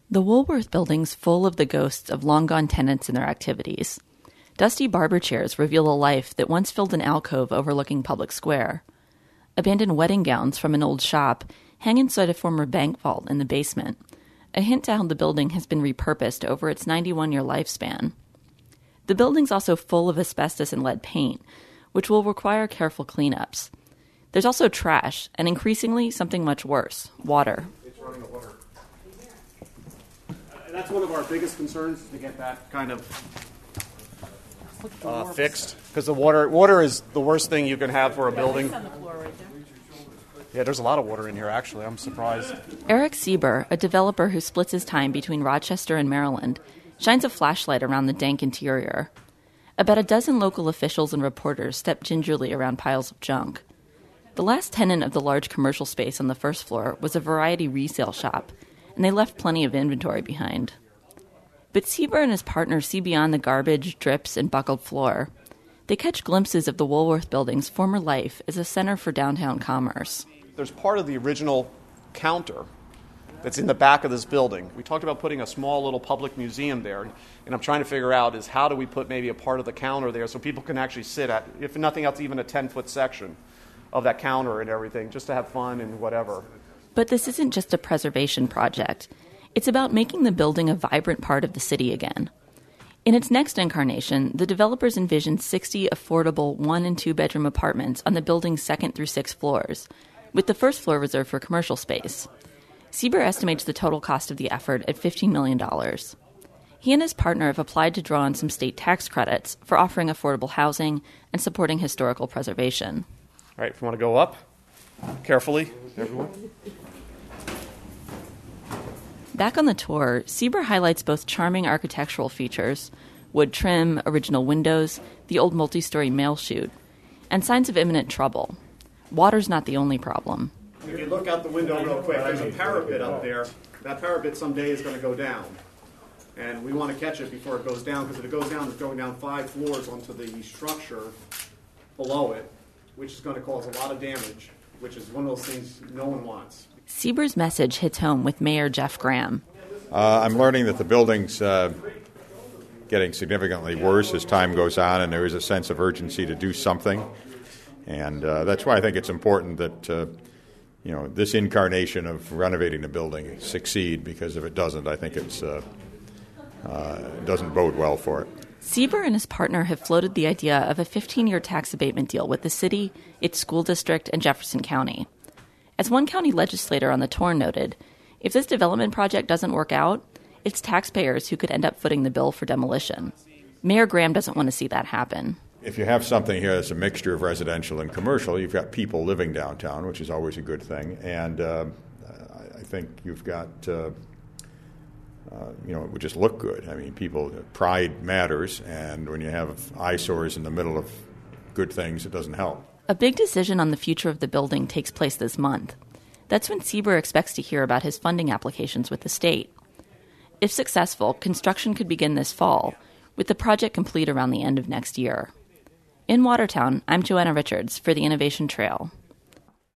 The Woolworth Building's full of the ghosts of long-gone tenants and their activities. Dusty barber chairs reveal a life that once filled an alcove overlooking Public Square. Abandoned wedding gowns from an old shop hang inside a former bank vault in the basement, a hint to how the building has been repurposed over its 91-year lifespan. The building's also full of asbestos and lead paint, which will require careful cleanups. There's also trash, and increasingly something much worse, water. It's running the water. That's one of our biggest concerns, to get that kind of fixed. Because the water is the worst thing you can have for a building. Yeah, there's a lot of water in here, actually. I'm surprised. Eric Sieber, a developer who splits his time between Rochester and Maryland, shines a flashlight around the dank interior. About a dozen local officials and reporters step gingerly around piles of junk. The last tenant of the large commercial space on the first floor was a variety resale shop, and they left plenty of inventory behind. But Sieber and his partner see beyond the garbage, drips, and buckled floor. They catch glimpses of the Woolworth Building's former life as a center for downtown commerce. There's part of the original counter that's in the back of this building. We talked about putting a small little public museum there, and I'm trying to figure out is how do we put maybe a part of the counter there so people can actually sit at, if nothing else, even a 10-foot section of that counter and everything, just to have fun and whatever. But this isn't just a preservation project. It's about making the building a vibrant part of the city again. In its next incarnation, the developers envisioned 60 affordable 1- and 2-bedroom apartments on the building's 2nd through 6th floors, with the first floor reserved for commercial space. Sieber estimates the total cost of the effort at $15 million. He and his partner have applied to draw on some state tax credits for offering affordable housing and supporting historical preservation. All right, if you want to go up, carefully, everyone. Back on the tour, Sieber highlights both charming architectural features, wood trim, original windows, the old multi-story mail chute, and signs of imminent trouble. Water's not the only problem. If you look out the window real quick, there's a parapet up there. That parapet someday is going to go down. And we want to catch it before it goes down, because if it goes down, it's going down 5 floors onto the structure below it, which is going to cause a lot of damage, which is one of those things no one wants. Sieber's message hits home with Mayor Jeff Graham. I'm learning that the building's getting significantly worse as time goes on, and there is a sense of urgency to do something. And that's why I think it's important that this incarnation of renovating the building succeed, because if it doesn't, I think it doesn't bode well for it. Sieber and his partner have floated the idea of a 15-year tax abatement deal with the city, its school district, and Jefferson County. As one county legislator on the tour noted, if this development project doesn't work out, it's taxpayers who could end up footing the bill for demolition. Mayor Graham doesn't want to see that happen. If you have something here that's a mixture of residential and commercial, you've got people living downtown, which is always a good thing. And I think you've got, it would just look good. I mean, pride matters, and when you have eyesores in the middle of good things, it doesn't help. A big decision on the future of the building takes place this month. That's when Sieber expects to hear about his funding applications with the state. If successful, construction could begin this fall, with the project complete around the end of next year. In Watertown, I'm Joanna Richards for the Innovation Trail.